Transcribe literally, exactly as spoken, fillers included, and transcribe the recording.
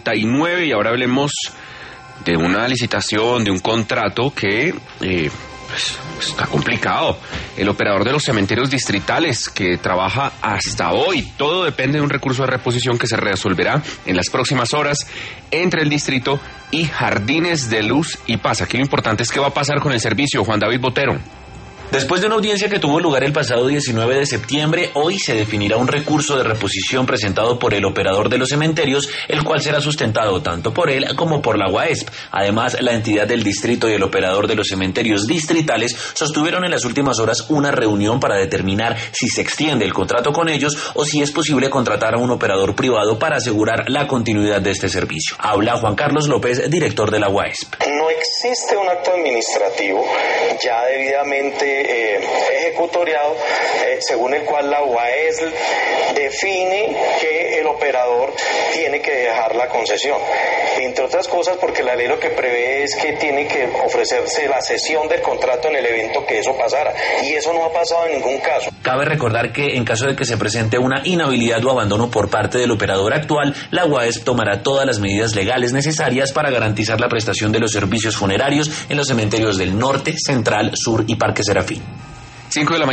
y nueve, y ahora hablemos de una licitación, de un contrato que eh, pues, está complicado. El operador de los cementerios distritales, que trabaja hasta hoy, todo depende de un recurso de reposición que se resolverá en las próximas horas entre el distrito y Jardines de Luz y Paz. Aquí lo importante es qué va a pasar con el servicio. Juan David Botero. Después de una audiencia que tuvo lugar el pasado diecinueve de septiembre, hoy se definirá un recurso de reposición presentado por el operador de los cementerios, el cual será sustentado tanto por él como por la UAESP. Además, la entidad del distrito y el operador de los cementerios distritales sostuvieron en las últimas horas una reunión para determinar si se extiende el contrato con ellos o si es posible contratar a un operador privado para asegurar la continuidad de este servicio. Habla Juan Carlos López, director de la UAESP. No existe un acto administrativo ya debidamente Eh, ejecutoriado, eh, según el cual la UAESL define que el operador tiene que dejar la concesión. Entre otras cosas porque la ley lo que prevé es que tiene que ofrecerse la cesión del contrato en el evento que eso pasara, y eso no ha pasado en ningún caso. Cabe recordar que en caso de que se presente una inhabilidad o abandono por parte del operador actual, la UAESP tomará todas las medidas legales necesarias para garantizar la prestación de los servicios funerarios en los cementerios del norte, central, sur y Parque Serafín. cinco de la mañana.